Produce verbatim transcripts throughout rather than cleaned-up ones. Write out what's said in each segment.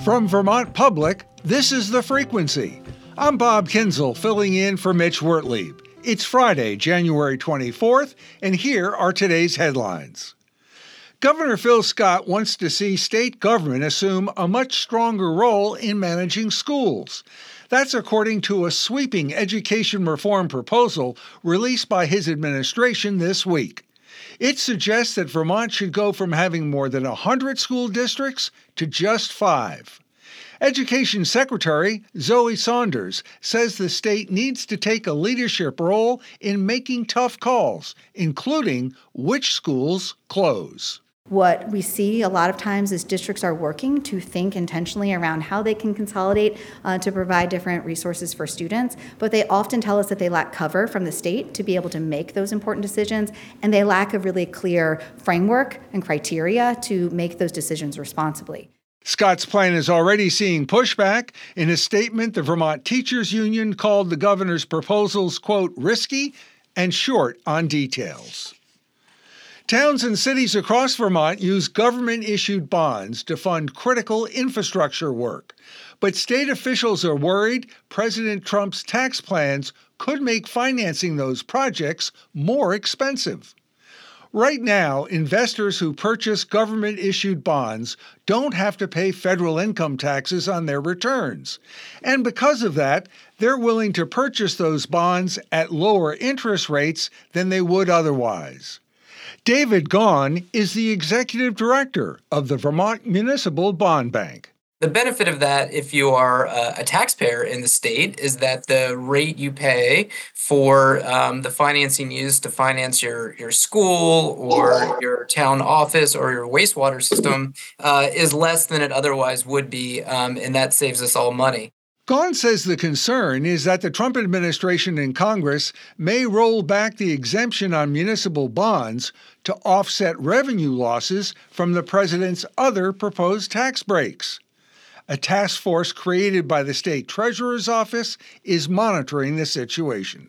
From Vermont Public, this is The Frequency. I'm Bob Kinzel, filling in for Mitch Wertlieb. It's Friday, January twenty-fourth, and here are today's headlines. Governor Phil Scott wants to see state government assume a much stronger role in managing schools. That's according to a sweeping education reform proposal released by his administration this week. It suggests that Vermont should go from having more than one hundred school districts to just five. Education Secretary Zoe Saunders says the state needs to take a leadership role in making tough calls, including which schools close. What we see a lot of times is districts are working to think intentionally around how they can consolidate uh, to provide different resources for students, but they often tell us that they lack cover from the state to be able to make those important decisions, and they lack a really clear framework and criteria to make those decisions responsibly. Scott's plan is already seeing pushback. In a statement, the Vermont Teachers Union called the governor's proposals, quote, risky and short on details. Towns and cities across Vermont use government-issued bonds to fund critical infrastructure work. But state officials are worried President Trump's tax plans could make financing those projects more expensive. Right now, investors who purchase government-issued bonds don't have to pay federal income taxes on their returns. And because of that, they're willing to purchase those bonds at lower interest rates than they would otherwise. David Gaughan is the executive director of the Vermont Municipal Bond Bank. The benefit of that, if you are a taxpayer in the state, is that the rate you pay for um, the financing used to finance your, your school or your town office or your wastewater system uh, is less than it otherwise would be, um, and that saves us all money. Gaughan says the concern is that the Trump administration and Congress may roll back the exemption on municipal bonds to offset revenue losses from the president's other proposed tax breaks. A task force created by the state treasurer's office is monitoring the situation.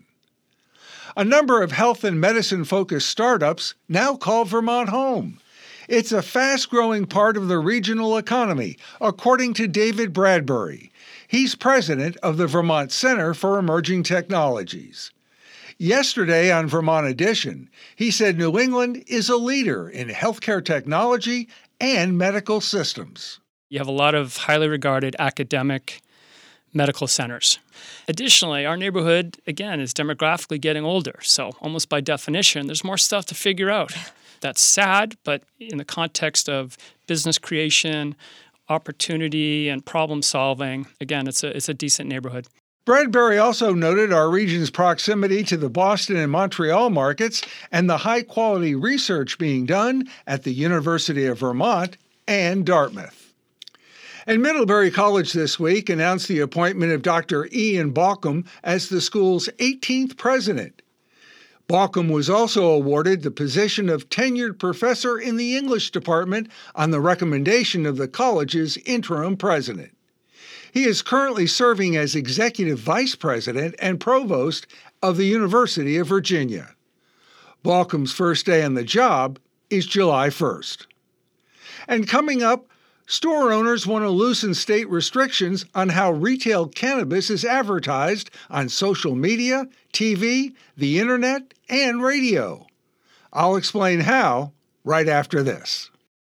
A number of health and medicine-focused startups now call Vermont home. It's a fast-growing part of the regional economy, according to David Bradbury. He's president of the Vermont Center for Emerging Technologies. Yesterday on Vermont Edition, he said New England is a leader in healthcare technology and medical systems. You have a lot of highly regarded academic medical centers. Additionally, our neighborhood, again, is demographically getting older. So almost by definition, there's more stuff to figure out. That's sad, but in the context of business creation, opportunity, and problem solving, again, it's a it's a decent neighborhood. Bradbury also noted our region's proximity to the Boston and Montreal markets and the high-quality research being done at the University of Vermont and Dartmouth. And Middlebury College this week announced the appointment of Doctor Ian Baucom as the school's eighteenth president. Baucom was also awarded the position of tenured professor in the English department on the recommendation of the college's interim president. He is currently serving as executive vice president and provost of the University of Virginia. Baucom's first day on the job is July first. And coming up, store owners want to loosen state restrictions on how retail cannabis is advertised on social media, T V, the internet, and radio. I'll explain how right after this.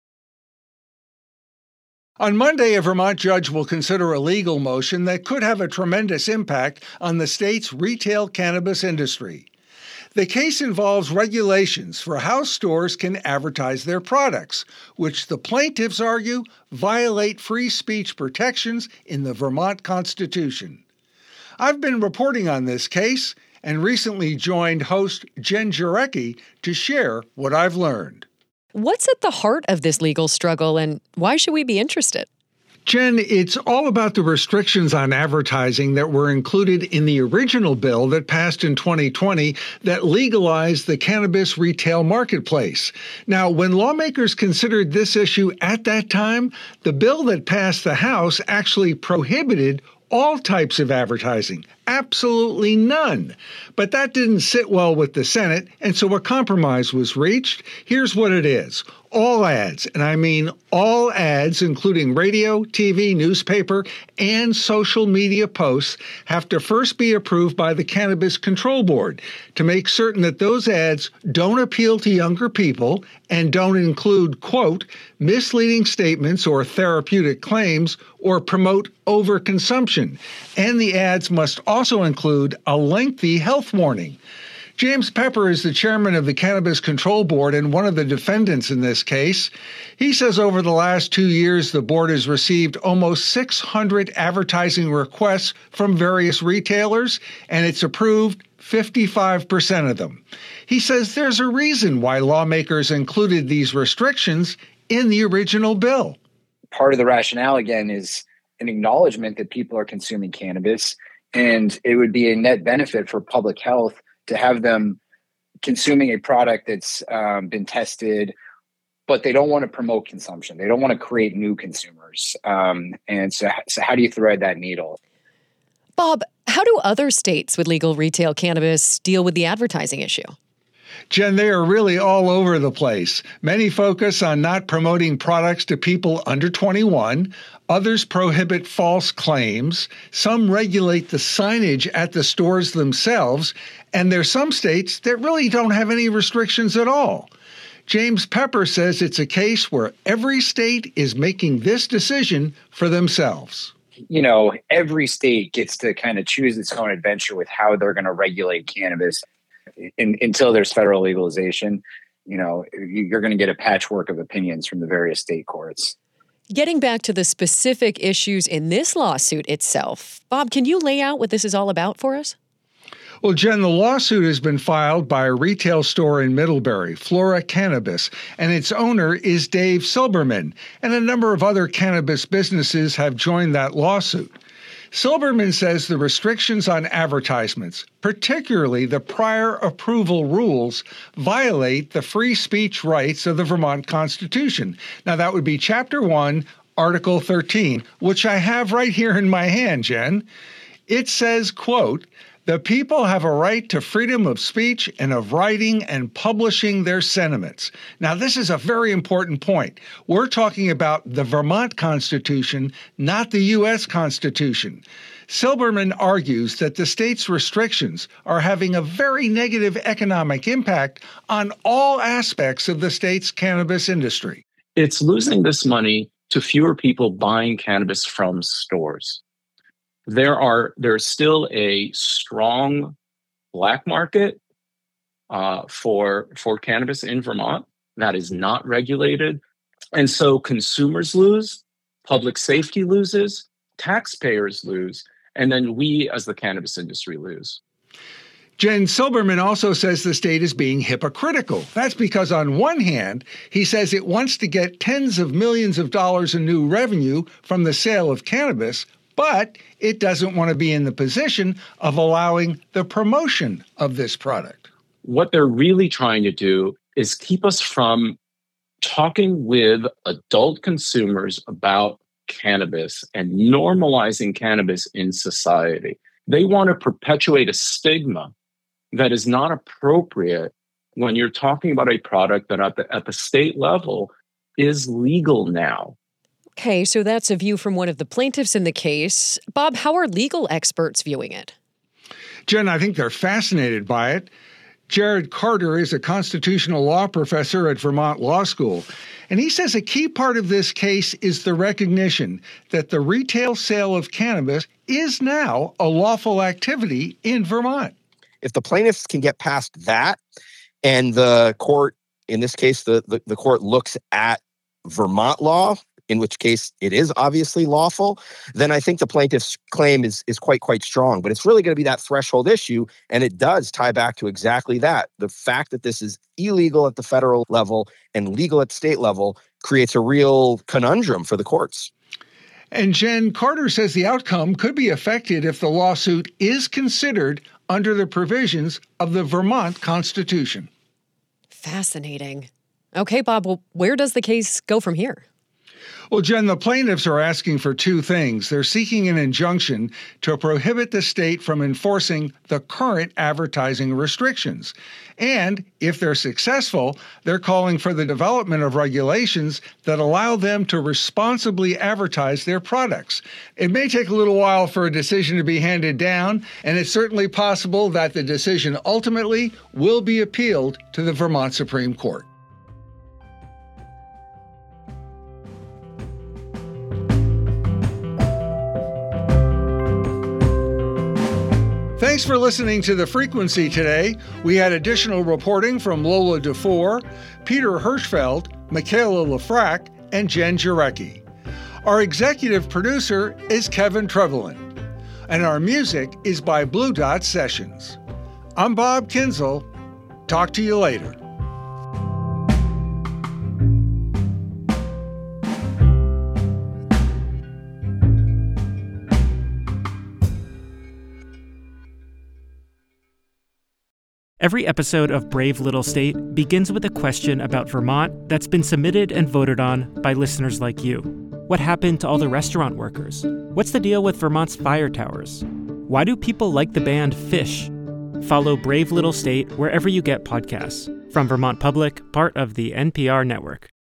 On Monday, a Vermont judge will consider a legal motion that could have a tremendous impact on the state's retail cannabis industry. The case involves regulations for how stores can advertise their products, which the plaintiffs argue violate free speech protections in the Vermont Constitution. I've been reporting on this case and recently joined host Jen Jarecki to share what I've learned. What's at the heart of this legal struggle, and why should we be interested? Jen, it's all about the restrictions on advertising that were included in the original bill that passed in twenty twenty that legalized the cannabis retail marketplace. Now, when lawmakers considered this issue at that time, the bill that passed the House actually prohibited all types of advertising absolutely none. But that didn't sit well with the Senate, and so a compromise was reached. Here's what it is. All ads, and I mean all ads, including radio, T V, newspaper, and social media posts, have to first be approved by the Cannabis Control Board to make certain that those ads don't appeal to younger people and don't include, quote, misleading statements or therapeutic claims or promote overconsumption. And the ads must also include a lengthy health warning. James Pepper is the chairman of the Cannabis Control Board and one of the defendants in this case. He says over the last two years, the board has received almost six hundred advertising requests from various retailers, and it's approved fifty-five percent of them. He says there's a reason why lawmakers included these restrictions in the original bill. Part of the rationale, again, is an acknowledgement that people are consuming cannabis, and it would be a net benefit for public health to have them consuming a product that's um, been tested, but they don't want to promote consumption. They don't want to create new consumers. Um, and so, so how do you thread that needle? Bob, how do other states with legal retail cannabis deal with the advertising issue? Jen, they are really all over the place. Many focus on not promoting products to people under twenty-one. Others prohibit false claims. Some regulate the signage at the stores themselves. And there's some states that really don't have any restrictions at all. James Pepper says it's a case where every state is making this decision for themselves. You know, every state gets to kind of choose its own adventure with how they're going to regulate cannabis. In, until there's federal legalization, you know, you're going to get a patchwork of opinions from the various state courts. Getting back to the specific issues in this lawsuit itself, Bob, can you lay out what this is all about for us? Well, Jen, the lawsuit has been filed by a retail store in Middlebury, Flora Cannabis, and its owner is Dave Silberman, and a number of other cannabis businesses have joined that lawsuit. Silberman says the restrictions on advertisements, particularly the prior approval rules, violate the free speech rights of the Vermont Constitution. Now, that would be Chapter one, Article thirteen, which I have right here in my hand, Jen. It says, quote, "The people have a right to freedom of speech and of writing and publishing their sentiments." Now, this is a very important point. We're talking about the Vermont Constitution, not the U S Constitution. Silberman argues that the state's restrictions are having a very negative economic impact on all aspects of the state's cannabis industry. It's losing this money to fewer people buying cannabis from stores. There are there's still a strong black market uh, for for cannabis in Vermont that is not regulated, and so consumers lose, public safety loses, taxpayers lose, and then we as the cannabis industry lose. Jen, Silberman also says the state is being hypocritical. That's because on one hand, he says it wants to get tens of millions of dollars in new revenue from the sale of cannabis, but it doesn't want to be in the position of allowing the promotion of this product. What they're really trying to do is keep us from talking with adult consumers about cannabis and normalizing cannabis in society. They want to perpetuate a stigma that is not appropriate when you're talking about a product that at the, at the state level is legal now. Okay, so that's a view from one of the plaintiffs in the case. Bob, how are legal experts viewing it? Jen, I think they're fascinated by it. Jared Carter is a constitutional law professor at Vermont Law School, and he says a key part of this case is the recognition that the retail sale of cannabis is now a lawful activity in Vermont. If the plaintiffs can get past that, and the court, in this case, the, the, the court looks at Vermont law, in which case it is obviously lawful, then I think the plaintiff's claim is, is quite, quite strong. But it's really going to be that threshold issue, and it does tie back to exactly that. The fact that this is illegal at the federal level and legal at state level creates a real conundrum for the courts. And Jen, Carter says the outcome could be affected if the lawsuit is considered under the provisions of the Vermont Constitution. Fascinating. Okay, Bob, well, where does the case go from here? Well, Jen, the plaintiffs are asking for two things. They're seeking an injunction to prohibit the state from enforcing the current advertising restrictions. And if they're successful, they're calling for the development of regulations that allow them to responsibly advertise their products. It may take a little while for a decision to be handed down, and it's certainly possible that the decision ultimately will be appealed to the Vermont Supreme Court. Thanks for listening to The Frequency today. We had additional reporting from Lola DeFore, Peter Hirschfeld, Michaela Lafrac, and Jen Jarecki. Our executive producer is Kevin Trevelyan, and our music is by Blue Dot Sessions. I'm Bob Kinzel. Talk to you later. Every episode of Brave Little State begins with a question about Vermont that's been submitted and voted on by listeners like you. What happened to all the restaurant workers? What's the deal with Vermont's fire towers? Why do people like the band Phish? Follow Brave Little State wherever you get podcasts. From Vermont Public, part of the N P R network.